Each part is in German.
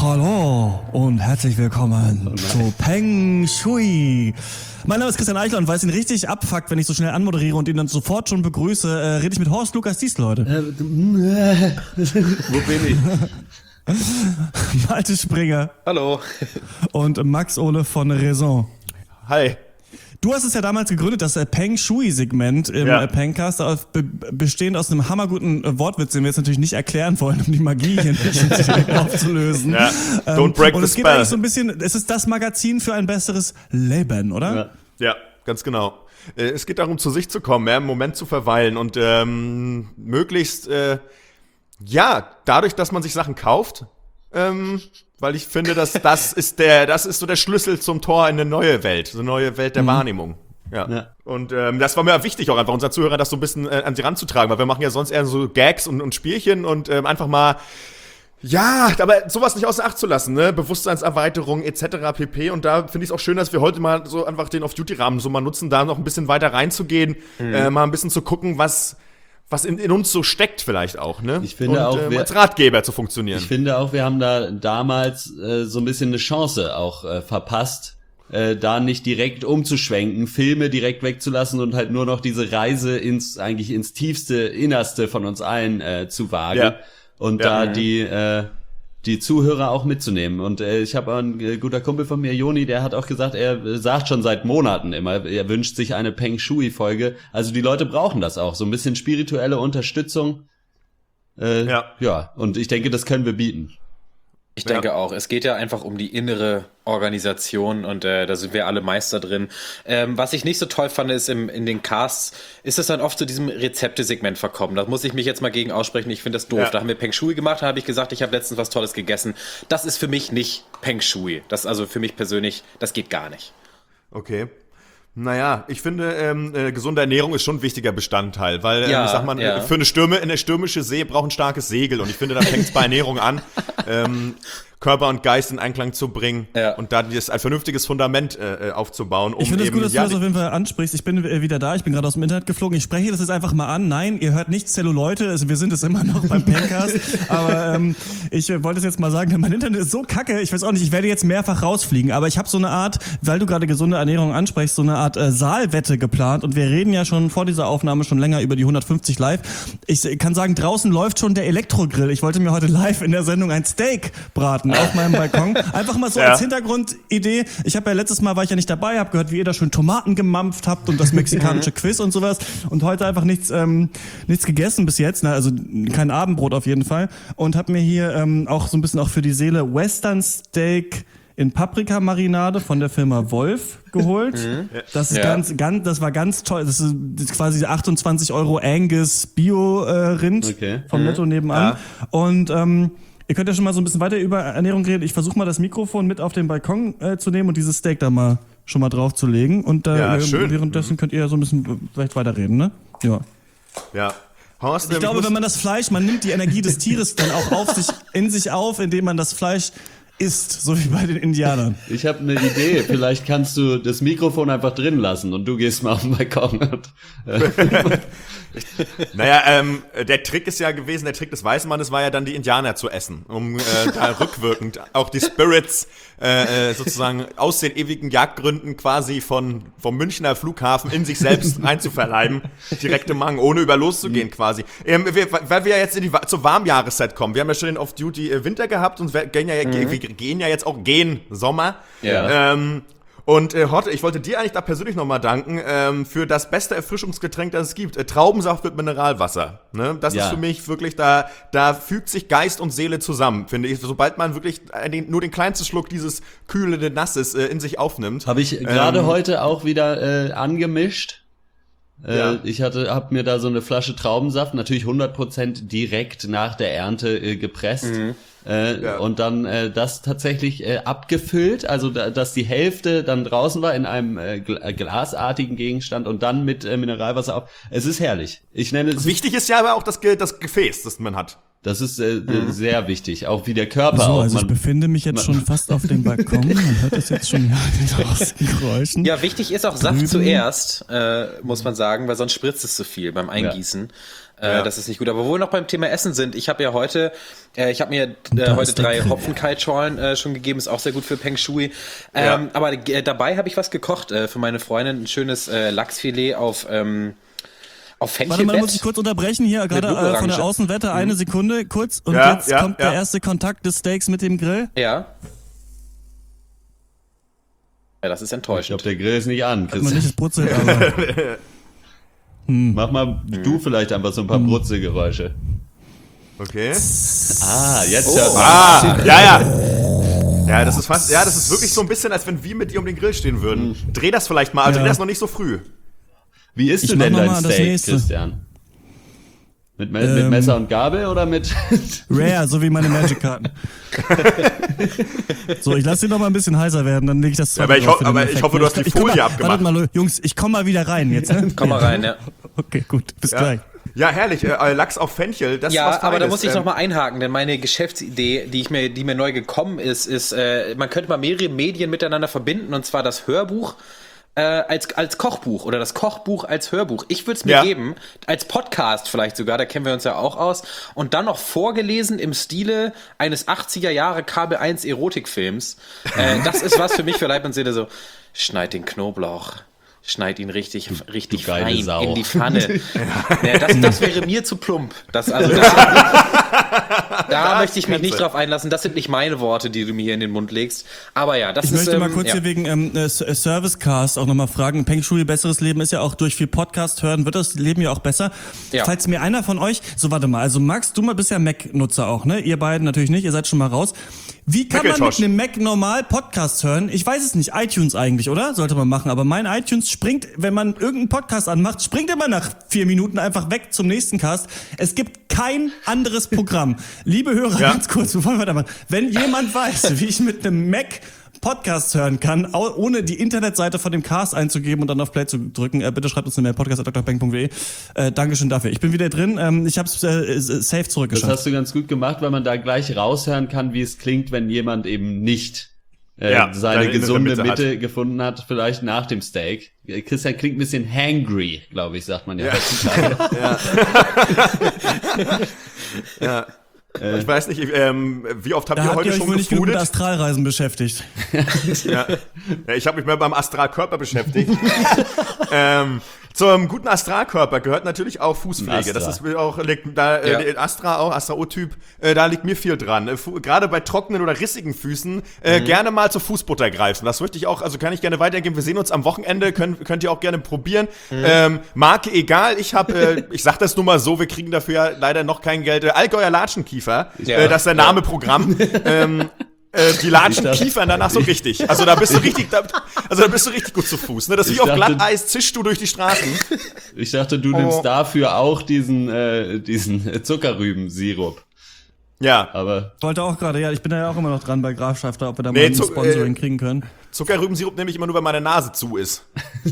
Hallo und herzlich willkommen zu Peng Shui. Mein Name ist Christian Eichler und weil es ihn richtig abfuckt, wenn ich so schnell anmoderiere und ihn dann sofort schon begrüße, rede ich mit Horst Lukas Diesel heute. Wo bin ich? Malte Springer. Hallo. Und Max Ole von Raison. Hi. Du hast es ja damals gegründet, das Peng Shui-Segment im Pengcast, bestehend aus einem hammerguten Wortwitz, den wir jetzt natürlich nicht erklären wollen, um die Magie hier nicht direkt aufzulösen. Ja. Don't break und the es geht spell. eigentlich so ein bisschen, es ist das Magazin für ein besseres Leben, oder? Ja, ganz genau. Es geht darum, zu sich zu kommen, im Moment zu verweilen und möglichst, dadurch, dass man sich Sachen kauft, weil ich finde, dass das ist so der Schlüssel zum Tor in eine neue Welt, so eine neue Welt der Wahrnehmung. Ja. Und das war mir wichtig, auch einfach unseren Zuhörern das so ein bisschen an sie ranzutragen, weil wir machen ja sonst eher so Gags und Spielchen und einfach mal, aber sowas nicht außer Acht zu lassen, ne? Bewusstseinserweiterung etc. pp. Und da finde ich es auch schön, dass wir heute mal so einfach den Off-Duty-Rahmen so mal nutzen, da noch ein bisschen weiter reinzugehen, mal ein bisschen zu gucken, was in uns so steckt vielleicht auch, ne? Ich finde auch, als Ratgeber zu funktionieren. Ich finde auch, wir haben da damals so ein bisschen eine Chance auch verpasst, da nicht direkt umzuschwenken, Filme direkt wegzulassen und halt nur noch diese Reise ins tiefste, Innerste von uns allen zu wagen und da die Zuhörer auch mitzunehmen. Und ich habe ein guter Kumpel von mir, Joni, der hat auch gesagt, er sagt schon seit Monaten immer, er wünscht sich eine Peng Shui-Folge. Also die Leute brauchen das auch, so ein bisschen spirituelle Unterstützung. Und ich denke, das können wir bieten. Ich denke auch. Es geht ja einfach um die innere Organisation und da sind wir alle Meister drin. Was ich nicht so toll fand, ist in den Casts, ist es dann oft zu diesem Rezepte-Segment verkommen. Da muss ich mich jetzt mal gegen aussprechen. Ich finde das doof. Da haben wir Peng Shui gemacht, da habe ich gesagt, ich habe letztens was Tolles gegessen. Das ist für mich nicht Peng Shui. Das also für mich persönlich, das geht gar nicht. Okay. Naja, ich finde, gesunde Ernährung ist schon ein wichtiger Bestandteil, weil, ich sag mal, für eine stürmische See braucht ein starkes Segel und ich finde, da fängt es bei Ernährung an, Körper und Geist in Einklang zu bringen und da ein vernünftiges Fundament aufzubauen. Ich finde es gut, dass du das auf jeden Fall ansprichst. Ich bin wieder da, ich bin gerade aus dem Internet geflogen. Ich spreche das jetzt einfach mal an. Nein, ihr hört nicht Zelluleute, also wir sind es immer noch beim Pengcast. Aber ich wollte es jetzt mal sagen, mein Internet ist so kacke, ich weiß auch nicht, ich werde jetzt mehrfach rausfliegen. Aber ich habe so eine Art, weil du gerade gesunde Ernährung ansprichst, so eine Art Saalwette geplant. Und wir reden ja schon vor dieser Aufnahme schon länger über die 150 live. Ich kann sagen, draußen läuft schon der Elektrogrill. Ich wollte mir heute live in der Sendung ein Steak braten auf meinem Balkon. Einfach mal so als Hintergrundidee. Ich habe letztes Mal war ich ja nicht dabei, habe gehört, wie ihr da schön Tomaten gemampft habt und das mexikanische Quiz und sowas. Und heute einfach nichts gegessen bis jetzt. Also kein Abendbrot auf jeden Fall. Und habe mir hier auch so ein bisschen auch für die Seele Western Steak in Paprikamarinade von der Firma Wolf geholt. Das ist das war ganz toll. Das ist quasi 28 € Angus Bio-Rind vom Netto nebenan. Und ihr könnt ja schon mal so ein bisschen weiter über Ernährung reden. Ich versuche mal das Mikrofon mit auf den Balkon zu nehmen und dieses Steak da mal schon mal drauf zu legen. Und währenddessen könnt ihr ja so ein bisschen vielleicht weiterreden, ne? Ja. Horst, ich glaube, wenn man das Fleisch, man nimmt die Energie des Tieres dann auch in sich auf, indem man das Fleisch isst, so wie bei den Indianern. Ich habe eine Idee. Vielleicht kannst du das Mikrofon einfach drin lassen und du gehst mal auf den Balkon. Der Trick ist ja gewesen, der Trick des weißen Mannes war ja dann, die Indianer zu essen, um da rückwirkend auch die Spirits sozusagen aus den ewigen Jagdgründen quasi vom Münchner Flughafen in sich selbst einzuverleiben, direkt im Magen, ohne über loszugehen quasi. Weil wir ja jetzt zur Warmjahreszeit kommen, wir haben ja schon den Off-Duty Winter gehabt und wir gehen ja jetzt auch Sommer. Und Horte, ich wollte dir eigentlich da persönlich nochmal danken für das beste Erfrischungsgetränk, das es gibt. Traubensaft mit Mineralwasser. Ne? Das ist für mich wirklich, da fügt sich Geist und Seele zusammen, finde ich. Sobald man wirklich nur den kleinsten Schluck dieses kühlenden Nasses in sich aufnimmt. Habe ich gerade heute auch wieder angemischt. Ich hab mir da so eine Flasche Traubensaft, natürlich 100% direkt nach der Ernte gepresst. Und dann das tatsächlich abgefüllt, also dass die Hälfte dann draußen war in einem glasartigen Gegenstand und dann mit Mineralwasser auf. Es ist herrlich. Ich nenne es. Wichtig ist ja aber auch das Gefäß, das man hat. Das ist sehr wichtig, auch wie der Körper so, auch. Also ich befinde mich jetzt schon fast auf dem Balkon, man hört das jetzt schon aus den Geräuschen. Ja, wichtig ist auch Saft zuerst, muss man sagen, weil sonst spritzt es zu viel beim Eingießen. Das ist nicht gut. Aber wo wir noch beim Thema Essen sind, ich habe ja heute, heute 3 Hopfenkaltschorlen schon gegeben, ist auch sehr gut für Peng Shui. Aber dabei habe ich was gekocht für meine Freundin, ein schönes Lachsfilet auf Fenchelbett. Warte mal, muss ich kurz unterbrechen hier, gerade von der Außenwette, eine Sekunde, kurz. Und jetzt kommt der erste Kontakt des Steaks mit dem Grill. Ja. Ja, das ist enttäuschend. Ich glaube, der Grill ist nicht an, Hat man nicht das Brutzel, aber Mach mal du vielleicht einfach so ein paar Brutzelgeräusche. Okay. Jetzt hört man. Ja, das ist fast, das ist wirklich so ein bisschen, als wenn wir mit dir um den Grill stehen würden. Dreh das vielleicht mal, dreh das noch nicht so früh. Wie isst du mach denn noch dein mal das Steak, nächste. Christian? Mit Messer und Gabel oder mit... Rare, so wie meine Magic-Karten. So, ich lasse den noch mal ein bisschen heißer werden, dann lege ich das Aber ich hoffe, du hast die Folie abgemacht. Wartet mal, Jungs, ich komme mal wieder rein jetzt. Ne? Komm mal rein, ja. Okay, gut, bis gleich. Ja, herrlich, Lachs auf Fenchel, das ist was Feines. Aber da muss ich noch mal einhaken, denn meine Geschäftsidee, die mir neu gekommen ist, man könnte mal mehrere Medien miteinander verbinden, und zwar das Hörbuch als Kochbuch oder das Kochbuch als Hörbuch. Ich würde es mir geben, als Podcast vielleicht sogar, da kennen wir uns ja auch aus, und dann noch vorgelesen im Stile eines 80er Jahre Kabel 1 Erotikfilms. Das ist was für mich, für Leib und Seele, so, schneid den Knoblauch. Schneid ihn richtig fein in die Pfanne. Das wäre mir zu plump. Da möchte ich mich nicht drauf einlassen. Das sind nicht meine Worte, die du mir hier in den Mund legst. Aber ja, das ist... Ich möchte mal kurz hier wegen Servicecast auch nochmal fragen. Peng Shui, besseres Leben ist ja auch durch viel Podcast hören, wird das Leben ja auch besser. Ja. Falls mir einer von euch... So, warte mal. Also Max, du bist ja Mac-Nutzer auch, ne? Ihr beiden natürlich nicht. Ihr seid schon mal raus. Wie kann man mit einem Mac normal Podcasts hören? Ich weiß es nicht. iTunes eigentlich, oder? Sollte man machen. Aber mein iTunes springt, wenn man irgendeinen Podcast anmacht, springt immer nach 4 Minuten einfach weg zum nächsten Cast. Es gibt kein anderes Programm. Liebe Hörer, ganz kurz, bevor wir weitermachen. Wenn jemand weiß, wie ich mit einem Mac Podcasts hören kann, ohne die Internetseite von dem Cast einzugeben und dann auf Play zu drücken, bitte schreibt uns eine Mail, podcast@drbang.de. Dankeschön dafür. Ich bin wieder drin. Ich habe es safe zurückgeschafft. Das hast du ganz gut gemacht, weil man da gleich raushören kann, wie es klingt, wenn jemand eben nicht seine gesunde Mitte gefunden hat, vielleicht nach dem Steak. Christian klingt ein bisschen hangry, glaube ich, sagt man ja heutzutage. Ja. Ich weiß nicht, wie oft habt ihr heute schon nicht genug mit Astralreisen beschäftigt? Ich habe mich mal beim Astralkörper beschäftigt. Zum guten Astralkörper gehört natürlich auch Fußpflege. Astra. Das ist auch Astra O-Typ, da liegt mir viel dran. Gerade bei trockenen oder rissigen Füßen gerne mal zur Fußbutter greifen. Das möchte ich auch, also kann ich gerne weitergeben. Wir sehen uns am Wochenende, könnt ihr auch gerne probieren. Marke egal, ich sag das nur mal so, wir kriegen dafür ja leider noch kein Geld. Allgäuer Latschenkiefer, das ist der Name Programm. Die latschen Kiefern danach so richtig. Also da bist du richtig, gut zu Fuß. Ne? Das ist wie auf Glatteis, zischst du durch die Straßen. Ich dachte, du nimmst dafür auch diesen Zuckerrübensirup. Ja. Aber ich wollte auch gerade, ich bin da ja auch immer noch dran bei Graf Schafter, ob wir da mal ein Sponsoring kriegen können. Zuckerrübensirup nehme ich immer nur, wenn meine Nase zu ist.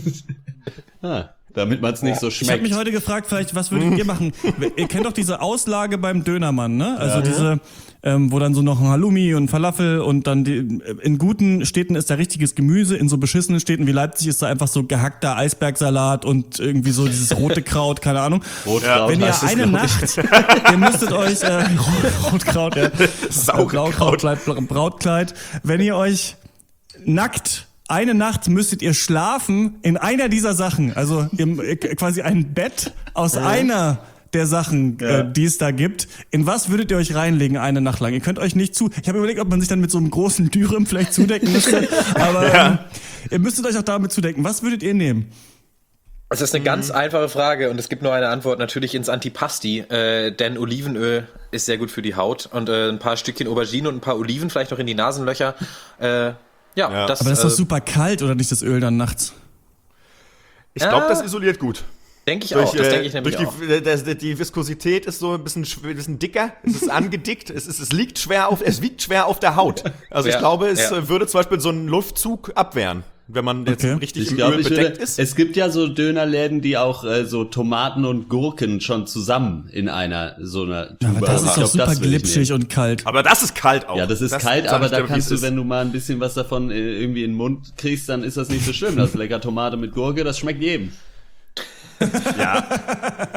Damit man es nicht so schmeckt. Ich habe mich heute gefragt, vielleicht, was würdet ihr machen? Ihr kennt doch diese Auslage beim Dönermann, ne? Also diese, wo dann so noch ein Halloumi und Falafel und dann in guten Städten ist da richtiges Gemüse, in so beschissenen Städten wie Leipzig ist da einfach so gehackter Eisbergsalat und irgendwie so dieses rote Kraut, keine Ahnung. Rotkraut. Wenn ihr eine Nacht, ihr müsstet euch, Rotkraut, Brautkleid, wenn ihr euch nackt eine Nacht müsstet ihr schlafen in einer dieser Sachen, also quasi ein Bett aus einer der Sachen, die es da gibt. In was würdet ihr euch reinlegen eine Nacht lang? Ihr könnt euch nicht ich habe überlegt, ob man sich dann mit so einem großen Dürüm vielleicht zudecken müsste, aber ihr müsstet euch auch damit zudecken. Was würdet ihr nehmen? Das ist eine ganz einfache Frage und es gibt nur eine Antwort, natürlich ins Antipasti, denn Olivenöl ist sehr gut für die Haut und ein paar Stückchen Aubergine und ein paar Oliven vielleicht noch in die Nasenlöcher. Aber das ist doch super kalt, oder nicht, das Öl dann nachts? Ich glaube, das isoliert gut. Denke ich auch, das denke ich nämlich auch. Die Viskosität ist so ein bisschen dicker, es ist angedickt, es wiegt schwer auf der Haut. Also ich glaube, es würde zum Beispiel so einen Luftzug abwehren, wenn man jetzt richtig im Öl bedeckt ist. Es gibt ja so Dönerläden, die auch so Tomaten und Gurken schon zusammen in einer so einer Tube. Aber das ist doch super glitschig und kalt. Aber das ist kalt auch. Ja, das ist kalt, aber da kannst du, wenn du mal ein bisschen was davon irgendwie in den Mund kriegst, dann ist das nicht so schlimm. Das ist lecker Tomate mit Gurke, das schmeckt jedem. Ja.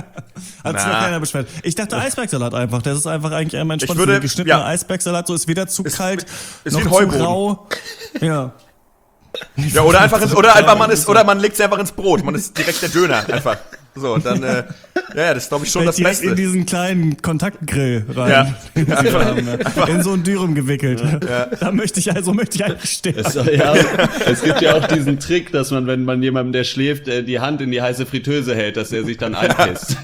Hat sich noch keiner beschwert. Ich dachte Eisbergsalat einfach. Das ist einfach eigentlich einmal entspannt. würde- Geschnittener ja. Eisbergsalat, so ist weder zu kalt, ist noch wie ein zu Heuboden. rau. Ja. Ja, oder man legt es einfach ins Brot. Man ist direkt der Döner einfach. So, und dann, das ist, glaube ich, schon das Direkt in Beste. diesen kleinen Kontaktgrill rein. Ja. Den sie haben, ja. In so ein Dürüm gewickelt. Ja. Da möchte ich eigentlich sterben. Es gibt ja auch diesen Trick, dass man, wenn man jemandem, der schläft, die Hand in die heiße Fritteuse hält, dass er sich dann einpisst.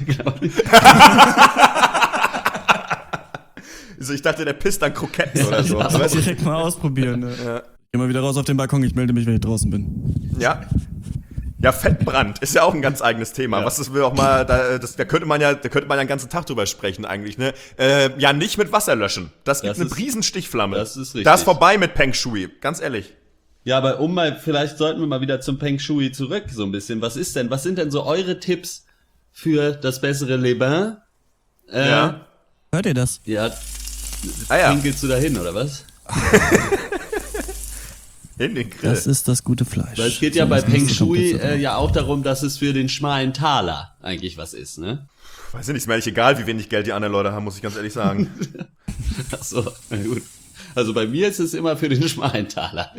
Also ich dachte, der pisst dann Kroketten oder so. Das muss ich direkt mal ausprobieren. Ne? Ja. Geh mal wieder raus auf den Balkon, ich melde mich, wenn ich draußen bin. Ja. Ja, Fettbrand ist ja auch ein ganz eigenes Thema. Ja. Was das will auch mal, da könnte man ja einen ganzen Tag drüber sprechen eigentlich, ne? Ja, nicht mit Wasser löschen. Das gibt eine Riesenstichflamme. Das ist richtig. Da ist vorbei mit Peng Shui, ganz ehrlich. Ja, aber vielleicht sollten wir mal wieder zum Peng Shui zurück, so ein bisschen. Was sind denn so eure Tipps für das bessere Le Bain? Ja. Hört ihr das? Ja, Ja. pinkelst du da hin, oder was? In den Grill. Das ist das gute Fleisch. Weil es geht ja So, bei das Peng nächste kommt Shui jetzt aber. ja auch darum, dass es für den schmalen Taler eigentlich was ist, ne? Weiß ich nicht, ist mir eigentlich egal, wie wenig Geld die anderen Leute haben, muss ich ganz ehrlich sagen. Ach so, na gut. Also bei mir ist es immer für den schmalen Taler.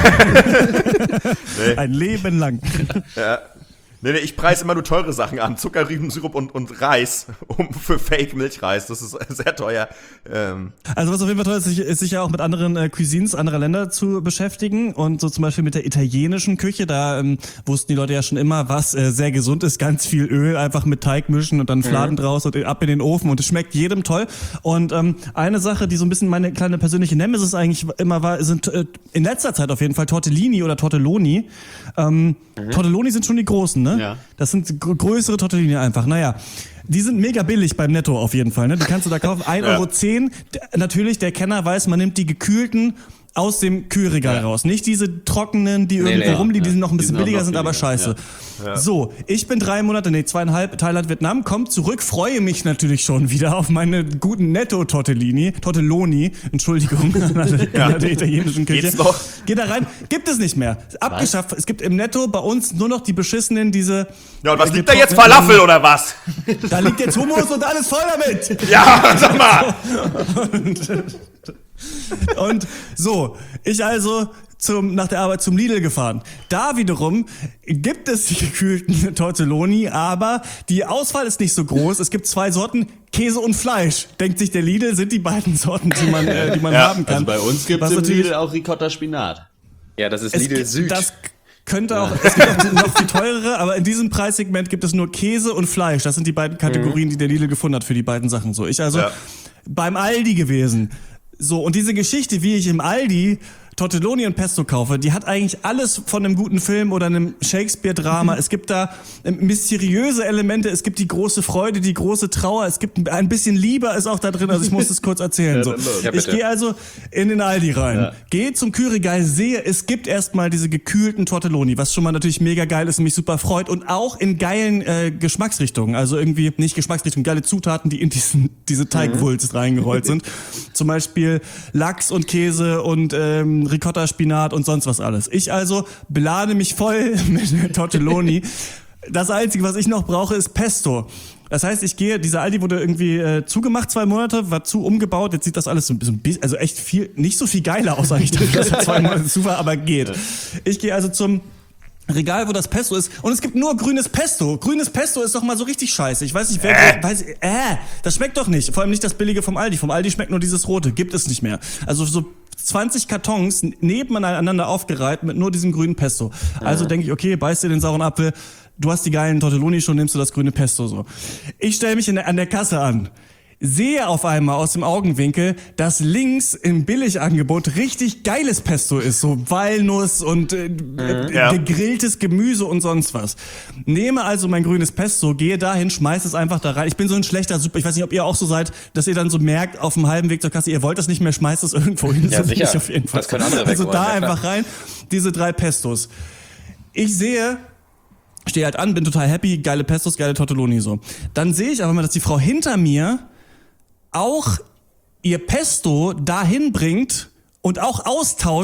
Ein Leben lang. Nee, ich preise immer nur teure Sachen an. Zucker, Rübensirup und Reis für Fake-Milchreis. Das ist sehr teuer. Also was auf jeden Fall toll ist, sich ja auch mit anderen Cuisines anderer Länder zu beschäftigen und so zum Beispiel mit der italienischen Küche. Da wussten die Leute ja schon immer, was sehr gesund ist. Ganz viel Öl, einfach mit Teig mischen und dann Fladen draus und ab in den Ofen und es schmeckt jedem toll. Und eine Sache, die so ein bisschen meine kleine persönliche Nemesis eigentlich immer war, sind in letzter Zeit auf jeden Fall Tortellini oder Tortelloni. Tortelloni sind schon die großen, ne? Ja. Das sind größere Tortellini einfach. Naja, die sind mega billig beim Netto auf jeden Fall. Ne? Die kannst du da kaufen. 1,10 €. Natürlich, der Kenner weiß, man nimmt die gekühlten aus dem Kühlregal raus. Nicht diese trockenen, die irgendwo rumliegen, die sind noch ein bisschen billiger, sind aber scheiße. Ja. So, ich bin 3 Monate, 2,5, Thailand, Vietnam, komm zurück, freue mich natürlich schon wieder auf meine guten Tortelloni, Entschuldigung, in der italienischen Küche. Geht's noch? Geh da rein, gibt es nicht mehr. Abgeschafft. Es gibt im Netto bei uns nur noch die beschissenen, diese... Ja, und was liegt da jetzt? Falafel oder was? Da liegt jetzt Hummus und alles voll damit. Ja, sag mal! Und so, ich also nach der Arbeit zum Lidl gefahren. Da wiederum gibt es die gekühlten Tortelloni, aber die Auswahl ist nicht so groß. Es gibt 2 Sorten, Käse und Fleisch. Denkt sich der Lidl, sind die beiden Sorten, die man haben kann. Also bei uns gibt es im Lidl auch Ricotta Spinat. Ja, das ist Lidl Süd. Das könnte auch, es gibt auch noch viel teurere, aber in diesem Preissegment gibt es nur Käse und Fleisch. Das sind die beiden Kategorien, die der Lidl gefunden hat für die beiden Sachen. So, ich also beim Aldi gewesen. So, und diese Geschichte, wie ich im Aldi Tortelloni und Pesto kaufe, die hat eigentlich alles von einem guten Film oder einem Shakespeare-Drama. Es gibt da mysteriöse Elemente, es gibt die große Freude, die große Trauer, es gibt ein bisschen Liebe ist auch da drin, also ich muss es kurz erzählen. So. Ja, Ich gehe also in den Aldi rein, gehe zum Kühlregal, sehe, es gibt erstmal diese gekühlten Tortelloni, was schon mal natürlich mega geil ist und mich super freut und auch in geilen Geschmacksrichtungen, also irgendwie nicht Geschmacksrichtungen, geile Zutaten, die in diese Teigwulst reingerollt sind. Zum Beispiel Lachs und Käse und Ricotta, Spinat und sonst was alles. Ich also belade mich voll mit Tortelloni. Das Einzige, was ich noch brauche, ist Pesto. Das heißt, dieser Aldi wurde irgendwie zugemacht, 2 Monate, war zu umgebaut. Jetzt sieht das alles so ein bisschen, also echt viel, nicht so viel geiler aus, eigentlich, dass er 2 Monate zu war, aber geht. Ich gehe also zum Regal, wo das Pesto ist. Und es gibt nur grünes Pesto. Grünes Pesto ist doch mal so richtig scheiße. Ich weiß nicht, das schmeckt doch nicht. Vor allem nicht das billige vom Aldi. Vom Aldi schmeckt nur dieses rote. Gibt es nicht mehr. Also so 20 Kartons nebeneinander aufgereiht mit nur diesem grünen Pesto. Also denke ich, okay, beißt dir den sauren Apfel. Du hast die geilen Tortelloni schon, nimmst du das grüne Pesto so. Ich stelle mich an der Kasse an. Sehe auf einmal aus dem Augenwinkel, dass links im Billigangebot richtig geiles Pesto ist, so Walnuss und gegrilltes Gemüse und sonst was. Nehme also mein grünes Pesto, gehe dahin, schmeiß es einfach da rein. Ich bin so ein schlechter Super, ich weiß nicht, ob ihr auch so seid, dass ihr dann so merkt, auf dem halben Weg zur Kasse, ihr wollt das nicht mehr, schmeißt es irgendwo hin. Ja, so bin sicher. ich auf jeden Fall. Das können andere Also wegräumen, da ja, klar. einfach rein, diese 3 Pestos. Ich stehe halt an, bin total happy, geile Pestos, geile Tortelloni so. Dann sehe ich aber mal, dass die Frau hinter mir auch ihr Pesto dahin bringt und auch austauscht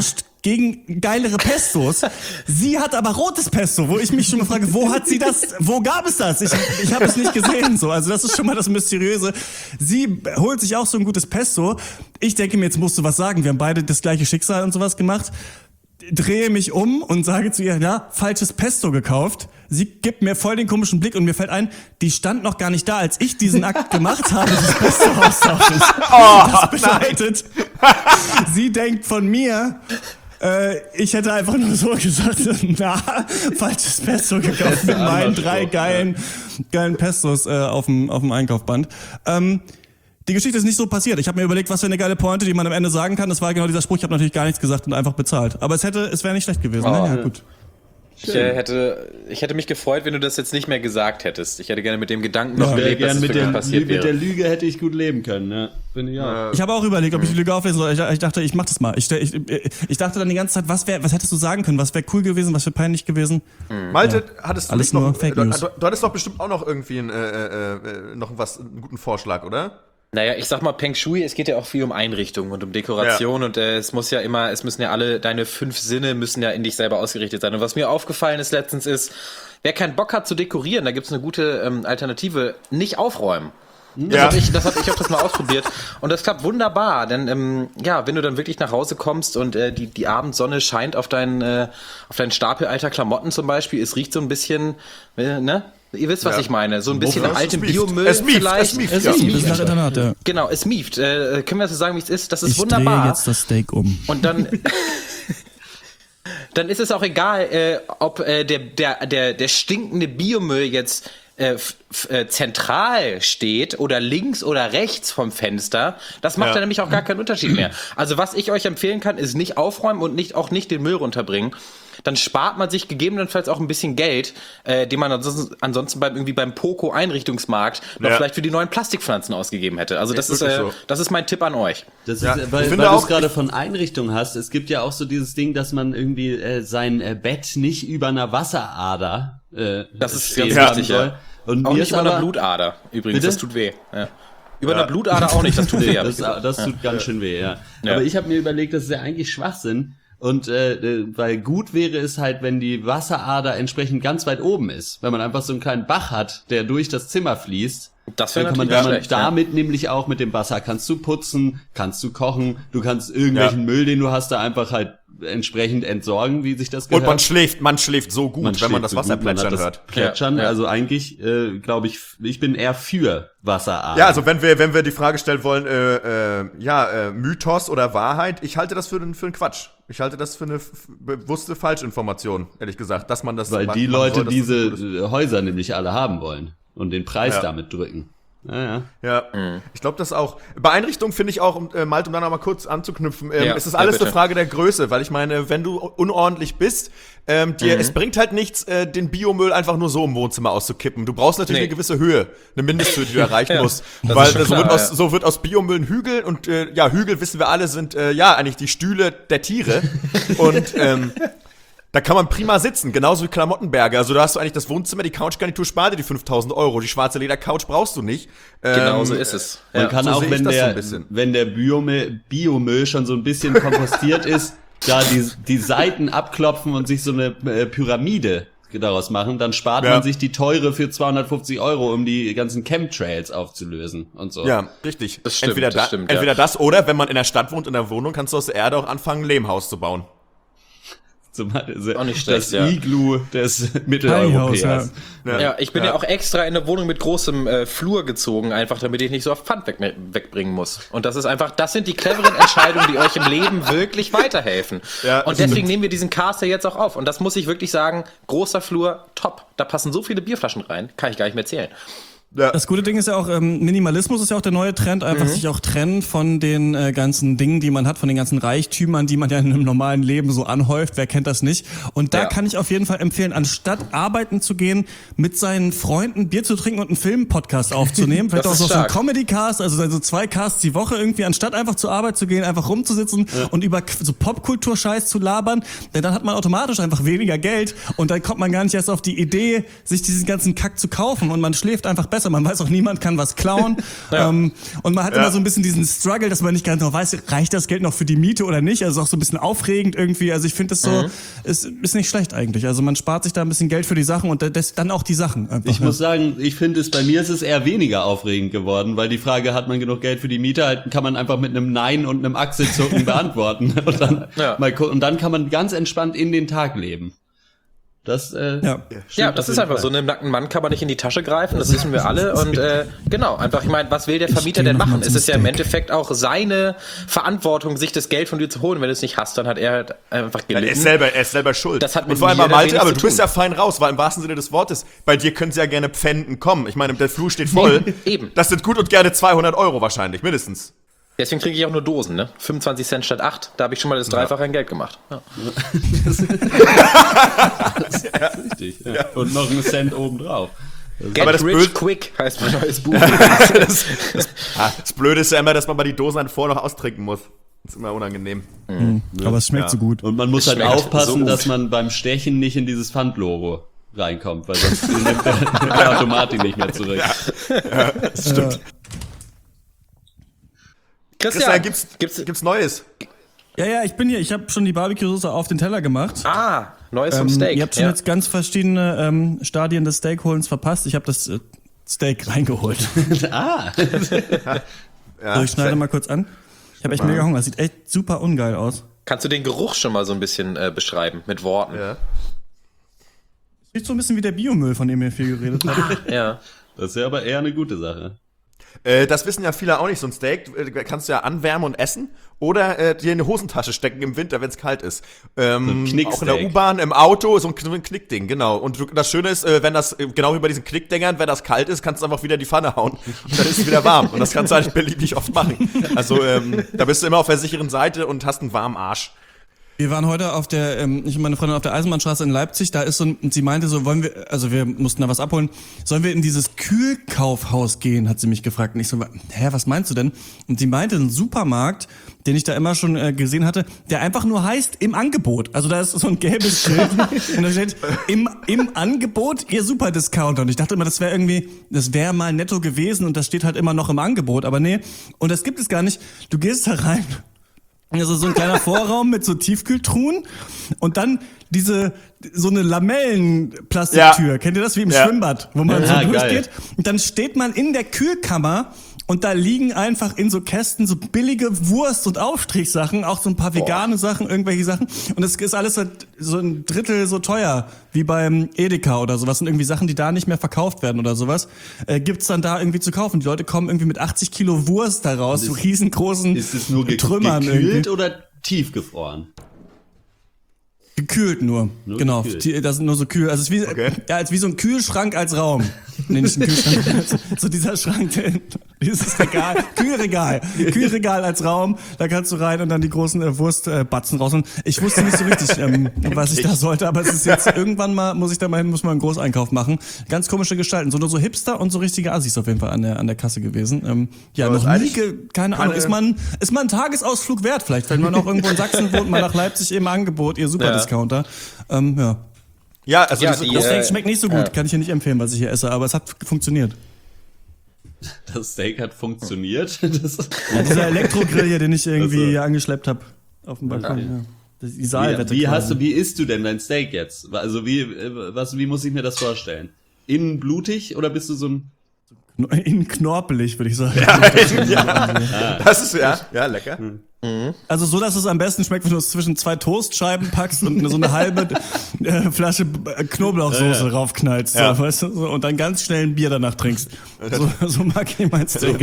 gegen geilere Pestos. Sie hat aber rotes Pesto, wo ich mich schon mal frage, wo gab es das? Ich habe es nicht gesehen, so. Also das ist schon mal das Mysteriöse. Sie holt sich auch so ein gutes Pesto. Ich denke mir, jetzt musst du was sagen. Wir haben beide das gleiche Schicksal und sowas gemacht. Drehe mich um und sage zu ihr, ja, falsches Pesto gekauft. Sie gibt mir voll den komischen Blick und mir fällt ein, die stand noch gar nicht da, als ich diesen Akt gemacht habe, das Pesto austauschen. Das bedeutet, sie denkt von mir, ich hätte einfach nur so gesagt, falsches Pesto gekauft mit meinen 3 geilen Pestos auf dem Einkaufsband. Die Geschichte ist nicht so passiert. Ich habe mir überlegt, was für eine geile Pointe, die man am Ende sagen kann. Das war genau dieser Spruch. Ich habe natürlich gar nichts gesagt und einfach bezahlt. Aber es wäre nicht schlecht gewesen. Ne? Ja, gut. Ich hätte mich gefreut, wenn du das jetzt nicht mehr gesagt hättest. Ich hätte gerne mit dem Gedanken noch gelebt, dass es wirklich passiert wäre. Mit der Lüge hätte ich gut leben können, ne? Finde ich auch. Ich habe auch überlegt, ob ich die Lüge auflesen soll. Ich dachte, ich mach das mal. Ich dachte dann die ganze Zeit, was hättest du sagen können? Was wäre cool gewesen? Was wäre peinlich gewesen? Malte, hattest du Alles nicht nur noch, Fake News. du hattest doch bestimmt auch noch irgendwie einen guten Vorschlag, oder? Naja, ich sag mal, Peng Shui, es geht ja auch viel um Einrichtung und um Dekoration und es müssen ja alle, deine 5 Sinne müssen ja in dich selber ausgerichtet sein. Und was mir aufgefallen ist letztens ist, wer keinen Bock hat zu dekorieren, da gibt's eine gute Alternative, nicht aufräumen. Ja. Ich habe das mal ausprobiert und das klappt wunderbar, denn wenn du dann wirklich nach Hause kommst und die Abendsonne scheint auf deinen Stapel alter Klamotten zum Beispiel, es riecht so ein bisschen, ne? Ihr wisst, was ich meine. So ein bisschen nach altem Biomüll vielleicht. Es mieft. Nach Internat, ja. Genau, es mieft. Können wir so sagen, wie es ist? Das ist Ich wunderbar. drehe jetzt das Steak um. Und dann ist es auch egal, ob der stinkende Biomüll jetzt zentral steht oder links oder rechts vom Fenster. Das macht ja nämlich auch gar keinen Unterschied mehr. Also was ich euch empfehlen kann, ist nicht aufräumen und auch nicht den Müll runterbringen. Dann spart man sich gegebenenfalls auch ein bisschen Geld, den man ansonsten beim Poco-Einrichtungsmarkt noch vielleicht für die neuen Plastikpflanzen ausgegeben hätte. Also das ist mein Tipp an euch. Das ist, weil du es gerade von Einrichtung hast. Es gibt ja auch so dieses Ding, dass man irgendwie sein Bett nicht über einer Wasserader das ist stehen ganz haben wichtig, soll. ja. Und Auch mir nicht ist über einer aber, Blutader, übrigens, Bitte? das tut weh. Ja. Über einer Blutader auch nicht, das tut weh. das tut ganz schön weh, ja. Ja. Aber ich habe mir überlegt, das ist ja eigentlich Schwachsinn. Und weil gut wäre es halt, wenn die Wasserader entsprechend ganz weit oben ist. Wenn man einfach so einen kleinen Bach hat, der durch das Zimmer fließt. Das Dann wäre kann man natürlich schlecht. damit nämlich auch mit dem Wasser kannst du putzen, kannst du kochen, du kannst irgendwelchen Müll, den du hast, da einfach halt entsprechend entsorgen, wie sich das gehört. Und man schläft so gut, wenn man das Wasser plätschern hört. Plätschern, Ja. also eigentlich glaube ich bin eher für Wasserader. Ja, also wenn wir die Frage stellen wollen, Mythos oder Wahrheit, ich halte das für einen Quatsch. Ich halte das für eine bewusste Falschinformation, ehrlich gesagt, dass man das weil macht, die man Leute soll, dass das diese gut ist. Häuser nämlich alle haben wollen und den Preis damit drücken. Ja. Ja, ich glaube das auch. Bei Einrichtungen finde ich auch, Malte, um da noch mal kurz anzuknüpfen, es ist ja, alles bitte. eine Frage der Größe, weil ich meine, wenn du unordentlich bist, es bringt halt nichts, den Biomüll einfach nur so im Wohnzimmer auszukippen. Du brauchst natürlich eine gewisse Höhe, eine Mindesthöhe, die du erreichen musst. das Weil ist schon klar, so wird aus Biomüll ein Hügel und Hügel, wissen wir alle, sind eigentlich die Stühle der Tiere. Und da kann man prima sitzen, genauso wie Klamottenberge. Also da hast du eigentlich das Wohnzimmer, die Couchgarnitur spart dir die 5.000 €. Die schwarze Ledercouch brauchst du nicht. Genau so ist es. Man kann so auch, sehe ich wenn das so ein der, bisschen. wenn der Biomüll schon so ein bisschen kompostiert ist, da die Seiten abklopfen und sich so eine Pyramide daraus machen, dann spart man sich die teure für 250 €, um die ganzen Chemtrails aufzulösen und so. Ja, richtig. Das stimmt, entweder das oder, wenn man in der Stadt wohnt, in der Wohnung, kannst du aus der Erde auch anfangen, ein Lehmhaus zu bauen. Auch nicht schlecht, das ja. Igloo des Mitteleuropäers. Ja, ich bin ja auch extra in eine Wohnung mit großem Flur gezogen, einfach damit ich nicht so oft Pfand wegbringen muss. Und das sind die cleveren Entscheidungen, die euch im Leben wirklich weiterhelfen. Ja, und deswegen nehmen wir diesen Cast ja jetzt auch auf. Und das muss ich wirklich sagen, großer Flur, top. Da passen so viele Bierflaschen rein, kann ich gar nicht mehr zählen. Ja. Das gute Ding ist ja auch, Minimalismus ist ja auch der neue Trend, einfach sich auch trennen von den ganzen Dingen, die man hat, von den ganzen Reichtümern, die man ja in einem normalen Leben so anhäuft, wer kennt das nicht? Und da kann ich auf jeden Fall empfehlen, anstatt arbeiten zu gehen, mit seinen Freunden Bier zu trinken und einen Film-Podcast aufzunehmen, vielleicht auch so ein Comedy-Cast, also so 2 Casts die Woche irgendwie, anstatt einfach zur Arbeit zu gehen, einfach rumzusitzen und über so Popkultur-Scheiß zu labern, denn dann hat man automatisch einfach weniger Geld und dann kommt man gar nicht erst auf die Idee, sich diesen ganzen Kack zu kaufen und man schläft einfach besser. besser. Man weiß auch, niemand kann was klauen. Und man hat immer so ein bisschen diesen Struggle, dass man nicht ganz noch weiß, reicht das Geld noch für die Miete oder nicht? Also auch so ein bisschen aufregend irgendwie. Also ich finde das so, ist nicht schlecht eigentlich. Also man spart sich da ein bisschen Geld für die Sachen und dann auch die Sachen. Einfach, Ich muss sagen, ich finde bei mir ist es eher weniger aufregend geworden, weil die Frage, hat man genug Geld für die Miete, halt, kann man einfach mit einem Nein und einem Achselzucken beantworten. Und dann, und dann kann man ganz entspannt in den Tag leben. Das, das ist einfach so. Einem nackten Mann kann man nicht in die Tasche greifen, das wissen wir alle. Und genau, einfach, ich meine, was will der Vermieter denn machen? Es ist ja im Endeffekt auch seine Verantwortung, sich das Geld von dir zu holen. Wenn du es nicht hast, dann hat er halt einfach gelitten. Er ist selber schuld. Das hat und vor allem bei Malte, aber du bist ja fein raus, weil im wahrsten Sinne des Wortes, bei dir können sie ja gerne Pfänden kommen. Ich meine, der Flur steht voll. Eben. Das sind gut und gerne 200 € wahrscheinlich, mindestens. Deswegen kriege ich auch nur Dosen, ne? 25 Cent statt 8, da habe ich schon mal das Dreifache an Geld gemacht. Ja. das ist richtig. Ja. Und noch einen Cent obendrauf. Get Rich Quick heißt mein neues Buch. Das Blöde ist ja immer, dass man mal die Dosen dann vorher noch austrinken muss. Das ist immer unangenehm. Aber es schmeckt so gut. Und man muss halt aufpassen, dass man beim Stechen nicht in dieses Pfandlogo reinkommt, weil sonst nimmt der Automatik nicht mehr zurück. Ja, das stimmt. Christian, gibt's Neues? Ja, ich bin hier. Ich habe schon die Barbecue-Soße auf den Teller gemacht. Neues vom Steak. Ihr habt schon jetzt ganz verschiedene Stadien des Steakholens verpasst. Ich habe das Steak reingeholt. So, ich schneide mal kurz an. Ich habe echt mega Hunger. Das sieht echt super ungeil aus. Kannst du den Geruch schon mal so ein bisschen beschreiben, mit Worten? Ja. Sieht so ein bisschen wie der Biomüll, von dem ihr viel geredet habt. Ja. Das ist ja aber eher eine gute Sache. Das wissen ja viele auch nicht. So ein Steak kannst du ja anwärmen und essen oder dir in eine Hosentasche stecken im Winter, wenn es kalt ist. Ein Knicksteak. Auch in der U-Bahn, im Auto, so ein Knickding, genau. Und das Schöne ist, wenn das, genau wie bei diesen Knickdingern, wenn das kalt ist, kannst du einfach wieder in die Pfanne hauen und dann ist es wieder warm. Und das kannst du eigentlich beliebig oft machen. Also da bist du immer auf der sicheren Seite und hast einen warmen Arsch. Wir waren heute auf der, ich und meine Freundin auf der Eisenbahnstraße in Leipzig, da ist und sie meinte so, wir mussten da was abholen, sollen wir in dieses Kühlkaufhaus gehen, hat sie mich gefragt. Und ich so, was meinst du denn? Und sie meinte, ein Supermarkt, den ich da immer schon gesehen hatte, der einfach nur heißt, im Angebot. Also da ist so ein gelbes Schild und da steht, im Angebot, ihr Superdiscounter. Und ich dachte immer, das wäre mal netto gewesen und das steht halt immer noch im Angebot, aber nee. Und das gibt es gar nicht. Du gehst da rein. Also so ein kleiner Vorraum mit so Tiefkühltruhen und dann so eine Lamellenplastiktür. Ja. Kennt ihr das wie im Schwimmbad, wo man so durchgeht? Geil. Und dann steht man in der Kühlkammer und da liegen einfach in so Kästen so billige Wurst- und Aufstrichsachen, auch so ein paar vegane Sachen, irgendwelche Sachen. Und es ist alles halt so ein Drittel so teuer wie beim Edeka oder sowas. Und irgendwie Sachen, die da nicht mehr verkauft werden oder sowas, gibt's dann da irgendwie zu kaufen. Die Leute kommen irgendwie mit 80 Kilo Wurst da raus, so riesengroßen Ist es nur Trümmern gekühlt irgendwie. oder tiefgefroren? Gekühlt nur genau. Gekühlt. Das sind nur so kühl. Also es ist als wie so ein Kühlschrank als Raum. Nee, nicht ein Kühlschrank. So dieser Schrank, dieses Regal. Kühlregal als Raum. Da kannst du rein und dann die großen Wurstbatzen raus. Und ich wusste nicht so richtig, was ich da sollte, aber es ist jetzt irgendwann mal, muss man einen Großeinkauf machen. Ganz komische Gestalten. So nur so Hipster und so richtige Assis auf jeden Fall an der Kasse gewesen. Aber noch nie, keine Ahnung. Ist man ein Tagesausflug wert vielleicht, wenn man auch irgendwo in Sachsen wohnt, mal nach Leipzig im Angebot, ihr Superdiscounter. Ja, also Ja, diese Das Steak schmeckt nicht so gut, kann ich hier nicht empfehlen, was ich hier esse, aber es hat funktioniert. Das Steak hat funktioniert. Dieser Elektrogrill hier, den ich irgendwie hier angeschleppt habe auf dem Balkon. Ja. Die Saalwette. Wie isst du denn dein Steak jetzt? Also wie muss ich mir das vorstellen? Innen blutig oder bist du so ein... Innen knorpelig, würde ich sagen. Das ist ja lecker. Also so, dass es am besten schmeckt, wenn du es zwischen zwei Toastscheiben packst und so eine halbe Flasche Knoblauchsoße raufknallst. So, weißt du, so, und dann ganz schnell ein Bier danach trinkst. So mag ich mein Steak.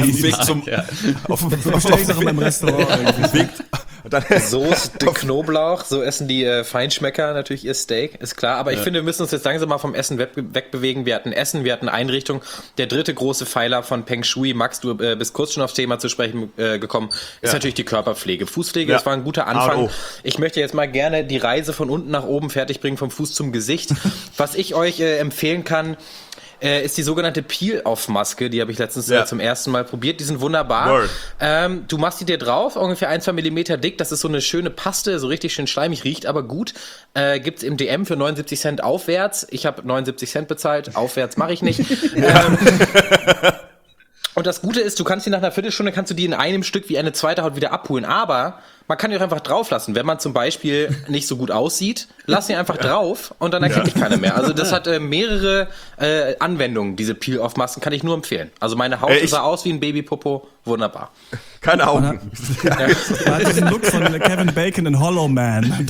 Bestell ich doch in meinem Restaurant irgendwie. Soße, Knoblauch, so essen die Feinschmecker natürlich ihr Steak, ist klar. Aber ich finde, wir müssen uns jetzt langsam mal vom Essen wegbewegen. Wir hatten Essen, wir hatten Einrichtung. Der dritte große Pfeiler von Peng Shui, Max, du bist kurz schon aufs Thema zu sprechen gekommen, ist natürlich die Körperpflege. Fußpflege, das war ein guter Anfang. Ich möchte jetzt mal gerne die Reise von unten nach oben fertig bringen, vom Fuß zum Gesicht. Was ich euch empfehlen kann, ist die sogenannte Peel-Off-Maske. Die habe ich letztens zum ersten Mal probiert. Die sind wunderbar. Du machst die dir drauf, ungefähr 1-2 Millimeter dick. Das ist so eine schöne Paste, so richtig schön schleimig, riecht aber gut. Gibt's im DM für 79 Cent aufwärts. Ich habe 79 Cent bezahlt, aufwärts mache ich nicht. Und das Gute ist, du kannst die nach einer Viertelstunde, kannst du die in einem Stück wie eine zweite Haut wieder abholen. Aber man kann die auch einfach drauf lassen. Wenn man zum Beispiel nicht so gut aussieht, lass sie einfach drauf und dann erkennt dich keiner mehr. Also das hat mehrere Anwendungen, diese Peel-Off-Masken, kann ich nur empfehlen. Also meine Haut sah aus wie ein Babypopo, wunderbar. Keine Augen. Man hat diesen Look von Kevin Bacon in Hollow Man.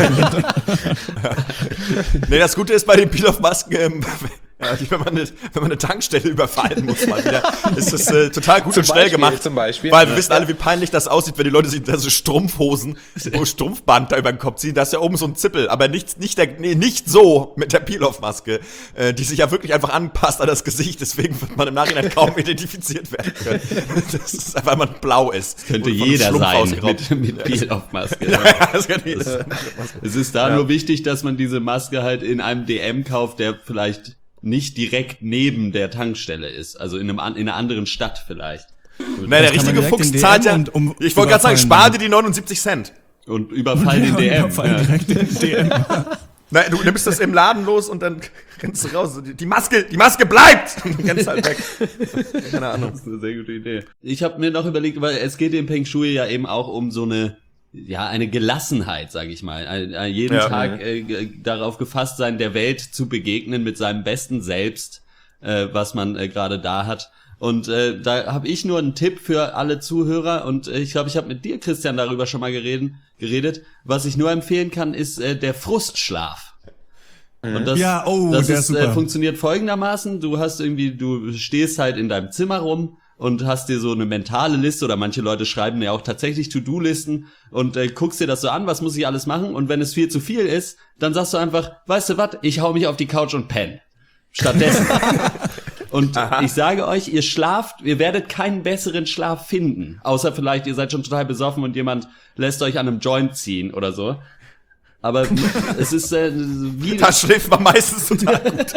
Nee, das Gute ist bei den Peel-Off-Masken, wenn man eine Tankstelle überfallen muss mal wieder, ist das total gut und schnell gemacht. Zum Beispiel. Weil wir wissen alle, wie peinlich das aussieht, wenn die Leute sich so Strumpfhosen, wo Strumpfband da über den Kopf ziehen. Da ist ja oben so ein Zippel, aber nicht so mit der Peel-Off-Maske, die sich ja wirklich einfach anpasst an das Gesicht. Deswegen wird man im Nachhinein kaum identifiziert werden können. Das ist einfach, weil man blau ist. Das könnte jeder sein mit Peel-Off-Maske. Ja, das kann jeder sein. Es ist da nur wichtig, dass man diese Maske halt in einem DM kauft, der vielleicht nicht direkt neben der Tankstelle ist, also in einer anderen Stadt vielleicht. Nein, der richtige Fuchs zahlt ja, ich wollte gerade sagen, spar dir die 79 Cent. Und überfall den DM. Direkt den DM. Nein, du nimmst das im Laden los und dann rennst du raus. Die Maske bleibt! Und dann rennst halt weg. Keine Ahnung. Das ist eine sehr gute Idee. Ich habe mir noch überlegt, weil es geht im Peng Shui ja eben auch um so eine Gelassenheit, sage ich mal. Jeden Tag darauf gefasst sein, der Welt zu begegnen mit seinem besten Selbst, was man gerade da hat. Und da habe ich nur einen Tipp für alle Zuhörer. Und ich glaube, ich habe mit dir, Christian, darüber schon mal geredet. Was ich nur empfehlen kann, ist der Frustschlaf. Und das funktioniert folgendermaßen. Du stehst halt in deinem Zimmer rum und hast dir so eine mentale Liste, oder manche Leute schreiben ja auch tatsächlich To-Do-Listen und guckst dir das so an, was muss ich alles machen, und wenn es viel zu viel ist, dann sagst du einfach, weißt du was, ich hau mich auf die Couch und penne. Stattdessen. Und ich sage euch, ihr werdet keinen besseren Schlaf finden, außer vielleicht, ihr seid schon total besoffen und jemand lässt euch an einem Joint ziehen oder so. Aber es ist wie... Da schläft man meistens total gut.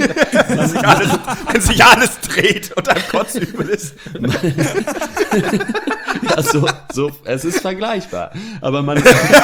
wenn sich alles dreht und einem kotzübel ist. Ja, so, es ist vergleichbar. Aber man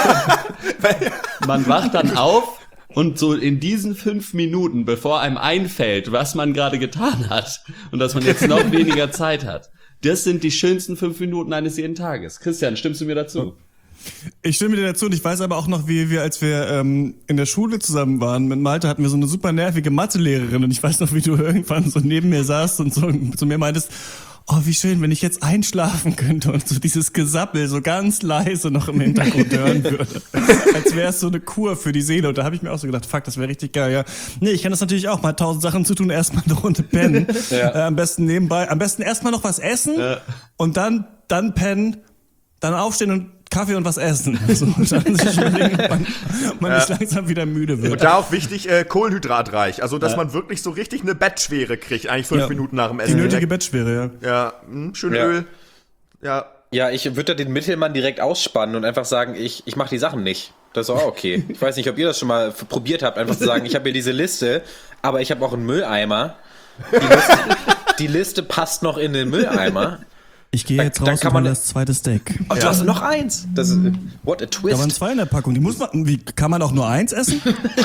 wacht dann auf und so in diesen 5 Minuten, bevor einem einfällt, was man gerade getan hat und dass man jetzt noch weniger Zeit hat, das sind die schönsten 5 Minuten eines jeden Tages. Christian, stimmst du mir dazu? Ich stimme dir dazu, und ich weiß aber auch noch, wie wir, als wir in der Schule zusammen waren, mit Malte hatten wir so eine super nervige Mathelehrerin, und ich weiß noch, wie du irgendwann so neben mir saßt und so zu mir meintest, oh, wie schön, wenn ich jetzt einschlafen könnte und so dieses Gesappel so ganz leise noch im Hintergrund hören würde. Als wäre es so eine Kur für die Seele. Und da habe ich mir auch so gedacht, fuck, das wäre richtig geil, ja. Nee, ich kann das natürlich auch mal 1000 Sachen zu tun, erstmal eine Runde pennen. Am besten nebenbei, am besten erstmal noch was essen und dann pennen, dann aufstehen und Kaffee und was essen. So, und dann sich überlegen, ob man nicht langsam wieder müde wird. Und da auch wichtig, kohlenhydratreich. Also, dass man wirklich so richtig eine Bettschwere kriegt, eigentlich 5 Minuten nach dem Essen. Die nötige Bettschwere, ja. Schön Öl. Ja. Ja, ich würde da den Mittelmann direkt ausspannen und einfach sagen, ich mache die Sachen nicht. Das ist auch okay. Ich weiß nicht, ob ihr das schon mal probiert habt, einfach zu sagen, ich habe hier diese Liste, aber ich habe auch einen Mülleimer. Die Liste passt noch in den Mülleimer. Ich gehe jetzt raus und hole das zweite Steak. Oh, du hast noch eins. Das ist, what a twist. Da waren 2 in der Packung. Wie kann man auch nur 1 essen?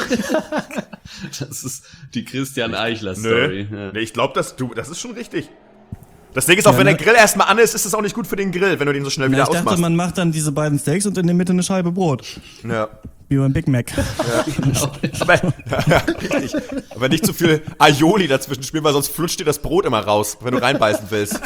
Das ist die Christian Eichler-Story. Nee, ich glaube, das ist schon richtig. Das Ding ist auch, wenn der Grill erstmal an ist es auch nicht gut für den Grill, wenn du den so schnell wieder ausmachst. Ich dachte, man macht dann diese beiden Steaks und in der Mitte eine Scheibe Brot. Ja. Wie beim Big Mac. Ja, genau. Aber nicht zu viel Aioli dazwischen spielen, weil sonst flutscht dir das Brot immer raus, wenn du reinbeißen willst.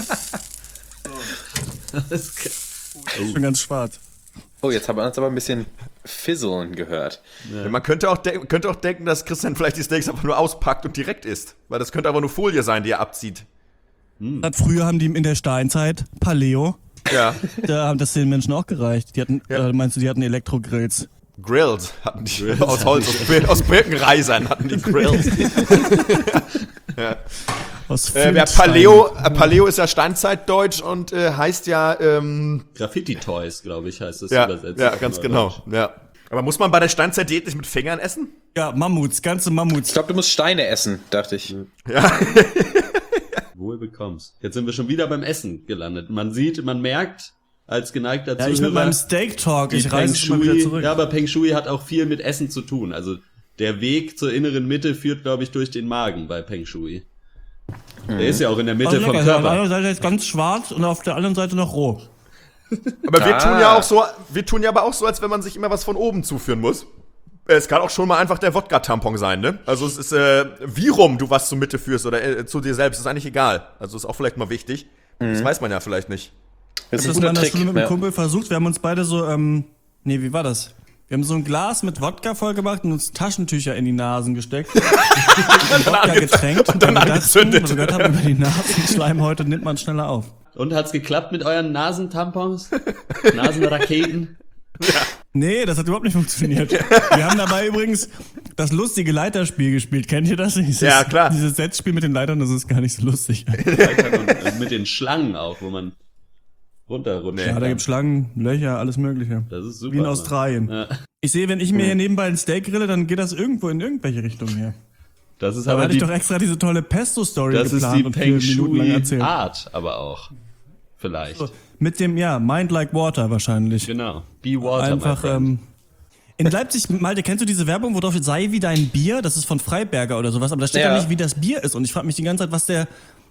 Schon ganz schwarz. Oh, jetzt haben wir uns aber ein bisschen fisseln gehört. Ja. Man könnte auch denken, dass Christian vielleicht die Steaks einfach nur auspackt und direkt isst. Weil das könnte aber nur Folie sein, die er abzieht. Früher haben die in der Steinzeit, Paleo, da haben das den Menschen auch gereicht. Die hatten, meinst du, die hatten Elektrogrills? Grills hatten die aus Holz, aus Birkenreisern hatten die Grills. Paleo ist ja Steinzeitdeutsch und heißt ja Graffiti-Toys, glaube ich, heißt es übersetzt. Ja, ganz genau. Ja. Aber muss man bei der Steinzeit-Diät nicht mit Fingern essen? Ja, Mammuts, ganze Mammuts. Ich glaube, du musst Steine essen, dachte ich. Wohl bekommst. Jetzt sind wir schon wieder beim Essen gelandet. Man merkt, als geneigter Ja, Zuhörer, ich mit meinem Steak-Talk, die ich Peng reise schon mal wieder Shui, zurück. ja, aber Peng Shui hat auch viel mit Essen zu tun. Also der Weg zur inneren Mitte führt, glaube ich, durch den Magen bei Peng Shui. Der ist ja auch in der Mitte Also vom lecker, auf der Körper. anderen Seite ist ganz schwarz und auf der anderen Seite noch roh. Aber wir tun ja aber auch so, als wenn man sich immer was von oben zuführen muss. Es kann auch schon mal einfach der Wodka-Tampon sein, ne? Also es ist, wie rum du was zur Mitte führst oder zu dir selbst, ist eigentlich egal. Also ist auch vielleicht mal wichtig. Das weiß man ja vielleicht nicht. Das Ich ist habe ein das mal in guter der Schule Trick. mit einem Ja. Kumpel versucht. Wir haben uns beide so, wie war das? Wir haben so ein Glas mit Wodka voll gemacht und uns Taschentücher in die Nasen gesteckt. Wodka getränkt. und dann weil wir dachten, angezündet. weil wir gehört haben, über die Nasenschleimhäute nimmt man schneller auf. Und hat's geklappt mit euren Nasentampons? Nasenraketen? Nee, das hat überhaupt nicht funktioniert. Wir haben dabei übrigens das lustige Leiterspiel gespielt. Kennt ihr das? Ja, klar. Dieses Setzspiel mit den Leitern, das ist gar nicht so lustig. Und mit den Schlangen auch, wo man runterrutscht. Ja, da gibt's Schlangen, Löcher, alles mögliche. Das ist super. Wie in Mann. Australien. Ja. Ich sehe, wenn ich mir hier nebenbei ein Steak grille, dann geht das irgendwo in irgendwelche Richtungen hier. Das ist Da aber hatte ich die, doch extra diese tolle Pesto-Story das ist geplant die und 4 Peng Minuten lang Shui erzählt. Art, aber auch. Vielleicht. Mit dem, Mind Like Water wahrscheinlich. Genau. Be Water, Einfach, my friend. in Leipzig, Malte, kennst du diese Werbung, wo drauf steht, sei wie dein Bier? Das ist von Freiberger oder sowas, aber da steht Ja. ja nicht, wie das Bier ist. Und ich frage mich die ganze Zeit,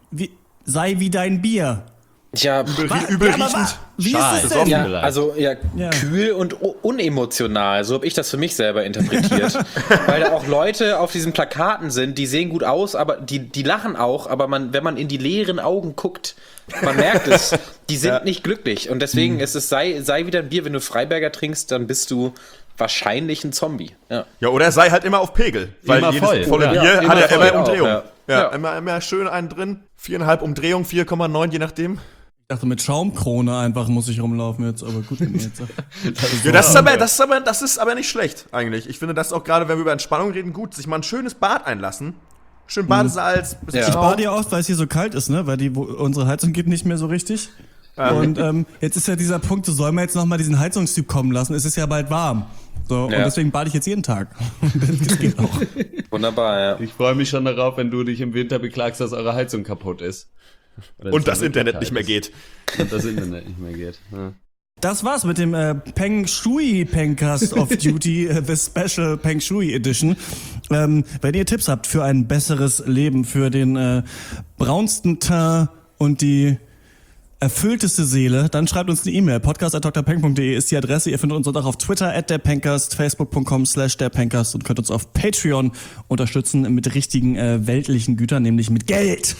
sei wie dein Bier. Ja, Übel Ja, aber riechend. Wie Schal, ist es denn? ja, vielleicht. also ja, Ja. kühl und unemotional. So habe ich das für mich selber interpretiert. Weil da auch Leute auf diesen Plakaten sind, die sehen gut aus, aber die lachen auch, aber wenn man in die leeren Augen guckt, man merkt es, die sind nicht glücklich. Und deswegen ist es, sei wieder ein Bier, wenn du Freiberger trinkst, dann bist du wahrscheinlich ein Zombie. Ja. Ja, oder sei halt immer auf Pegel. Weil Immer jedes voll. volle Ja, Bier immer hat ja voll immer Umdrehung. auch, Ja, ja. Immer schön einen drin. 4,5 Umdrehung, 4,9, je nachdem. Ich dachte, mit Schaumkrone einfach muss ich rumlaufen jetzt, aber gut, wenn ihr jetzt sagt. Ja, das ist aber nicht schlecht, eigentlich. Ich finde das auch gerade, wenn wir über Entspannung reden, gut. Sich mal ein schönes Bad einlassen. Schön Badesalz, bisschen Ja. Ich Schaum. bade ja oft, weil es hier so kalt ist, ne? Weil unsere Heizung geht nicht mehr so richtig. Und jetzt ist ja dieser Punkt, so soll man jetzt nochmal diesen Heizungstyp kommen lassen, es ist ja bald warm. So, Ja. und deswegen bade ich jetzt jeden Tag. Das geht auch. Wunderbar, ja. Ich freue mich schon darauf, wenn du dich im Winter beklagst, dass eure Heizung kaputt ist. Wenn's Und das dann Internet wirklich nicht mehr kalt geht. ist. Und das Internet nicht mehr geht. Ja. Das war's mit dem Peng Shui Pencast of Duty, the Special Peng Shui Edition. Wenn ihr Tipps habt für ein besseres Leben, für den braunsten Teint und die erfüllteste Seele, dann schreibt uns eine E-Mail. podcast@drpeng.de ist die Adresse. Ihr findet uns auch auf Twitter @derpencast, facebook.com/derpencast und könnt uns auf Patreon unterstützen mit richtigen weltlichen Gütern, nämlich mit Geld.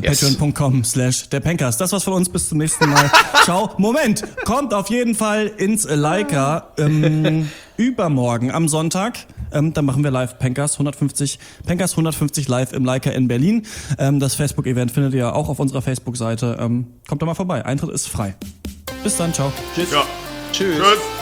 Patreon.com/derpencast. Das war's von uns. Bis zum nächsten Mal. Ciao. Moment. Kommt auf jeden Fall ins Leica übermorgen am Sonntag. Dann machen wir live Pencast 150 live im Leica in Berlin. Das Facebook-Event findet ihr auch auf unserer Facebook-Seite. Kommt da mal vorbei. Eintritt ist frei. Bis dann, ciao. Tschüss. Ja. Tschüss. Tschüss.